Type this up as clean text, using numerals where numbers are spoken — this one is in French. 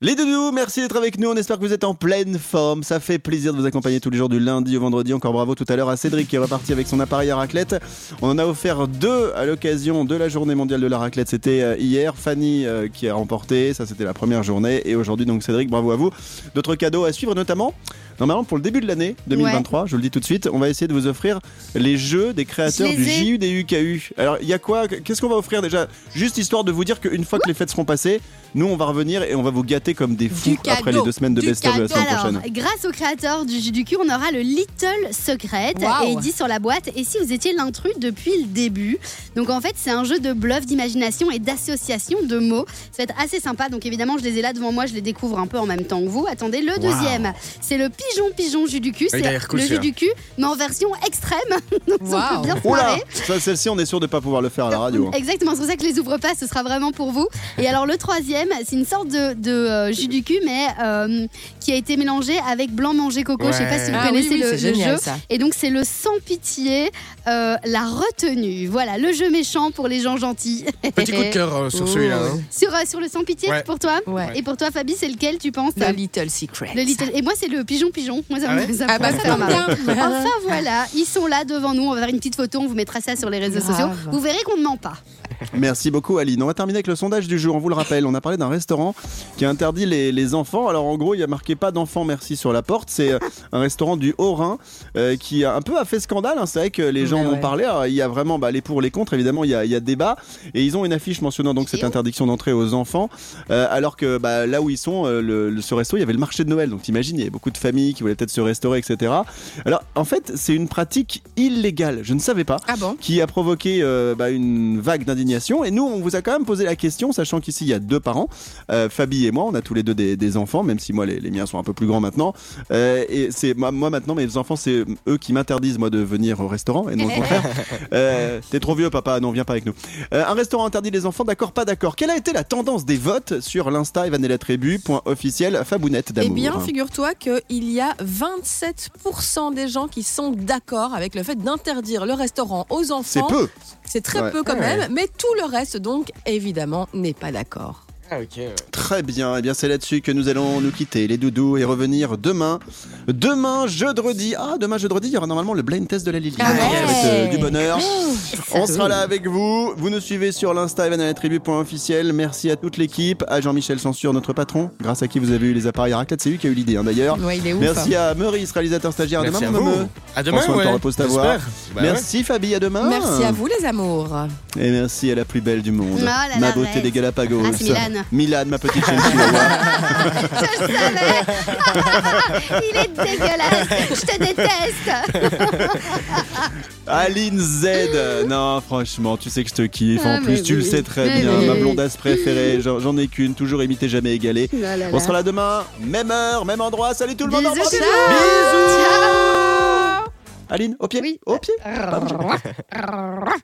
Les doudous, merci d'être avec nous, on espère que vous êtes en pleine forme, ça fait plaisir de vous accompagner tous les jours du lundi au vendredi. Encore bravo tout à l'heure à Cédric qui est reparti avec son appareil à raclette. On en a offert 2 à l'occasion de la journée mondiale de la raclette, c'était hier. Fanny qui a remporté, ça c'était la première journée, et aujourd'hui donc Cédric, bravo à vous. D'autres cadeaux à suivre, notamment normalement pour le début de l'année 2023, je vous le dis tout de suite, on va essayer de vous offrir les jeux des créateurs du JUDUKU. Alors il y a quoi, qu'est-ce qu'on va offrir déjà? Juste histoire de vous dire qu'une fois que les fêtes seront passées, nous on va revenir et on va vous gâter comme des fous après les 2 semaines de best-of de la semaine prochaine. Grâce au créateur du JUDUKU, on aura le Little Secret, et il dit sur la boîte, et si vous étiez l'intrus depuis le début. Donc en fait c'est un jeu de bluff, d'imagination et d'association de mots. Ça va être assez sympa, donc évidemment je les ai là devant moi, je les découvre un peu en même temps que vous. Attendez, le deuxième, c'est le pigeon JUDUKU, c'est le JUDUKU mais en version extrême. Donc ça peut bien se marrer. Ça, celle-ci on est sûr de pas pouvoir le faire à la radio. Exactement, c'est pour ça que je les ouvre pas, ce sera vraiment pour vous. Et alors le troisième, c'est une sorte de JUDUKU mais qui a été mélangé avec blanc manger coco. Je sais pas si vous connaissez le génial, jeu. Ça. Et donc c'est le sans pitié, la retenue. Voilà, le jeu méchant pour les gens gentils. Petit coup de cœur sur celui-là. Hein. Sur le sans pitié pour toi. Et pour toi Fabi, c'est lequel tu penses? Le Little Secret. Et moi c'est le pigeon. Moi ça me fait ça tombe bien. Enfin voilà, ils sont là devant nous. On va faire une petite photo, on vous mettra ça sur les réseaux sociaux. Vous verrez qu'on ne ment pas. Merci beaucoup Aline. On va terminer avec le sondage du jour. On vous le rappelle, on a parlé d'un restaurant qui a interdit les enfants. Alors en gros, il y a marqué pas d'enfants merci sur la porte. C'est un restaurant du Haut-Rhin qui a fait scandale. Hein. C'est vrai que les gens en ont parlé. Alors, il y a vraiment les pour, les contre. Évidemment, il y a débat. Et ils ont une affiche mentionnant donc cette interdiction d'entrée aux enfants. Alors que là où ils sont, ce resto, il y avait le marché de Noël. Donc t'imagines, il y avait beaucoup de familles qui voulaient peut-être se restaurer, etc. Alors en fait, c'est une pratique illégale. Je ne savais pas. Qui a provoqué une vague d'indignation. Et nous, on vous a quand même posé la question, sachant qu'ici, il y a 2 parents, Fabi et moi, on a tous les 2 des enfants, même si moi, les miens sont un peu plus grands maintenant. Et c'est moi maintenant, mes enfants, c'est eux qui m'interdisent, moi, de venir au restaurant, et non le contraire. T'es trop vieux, papa, non, viens pas avec nous. Un restaurant interdit les enfants, d'accord, pas d'accord. Quelle a été la tendance des votes sur l'Insta evanelatribu.officiel Fabounette d'amour? Eh bien, figure-toi qu'il y a 27% des gens qui sont d'accord avec le fait d'interdire le restaurant aux enfants. C'est peu. C'est très peu quand même, mais tout le reste, donc, évidemment, n'est pas d'accord. Très bien, et bien c'est là-dessus que nous allons nous quitter les doudous et revenir demain jeudi. Demain jeudi, il y aura normalement le blind test de la Lily avec du bonheur. On sera là avec vous. Vous nous suivez sur l'Insta evanelatribu.officiel. Merci à toute l'équipe, à Jean-Michel Censure, notre patron, grâce à qui vous avez eu les appareils à raclette. C'est lui qui a eu l'idée d'ailleurs. Il est ouf. Merci à Meurice, réalisateur stagiaire. Merci à demain, à demain. Repose ta voix. Merci Fabi, à demain. Merci à vous les amours. Et merci à la plus belle du monde, ma beauté des Galapagos. Milan, ma petite chaîne chihuahua. Je le savais. Il est dégueulasse. Je te déteste. Aline Z. Non, franchement, tu sais que je te kiffe. En plus, tu le sais très bien. Ma blondasse préférée. J'en ai qu'une. Toujours imitée, jamais égalée. On sera là demain. Même heure, même endroit. Salut tout le monde. Bisous. Bisous. Aline, au pied. Oui. Au pied.